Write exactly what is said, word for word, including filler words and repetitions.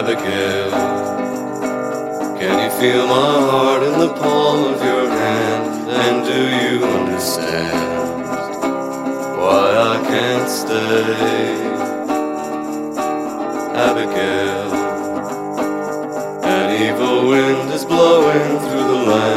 Abigail, can you feel my heart in the palm of your hand? And do you understand why I can't stay? Abigail, an evil wind is blowing through the land.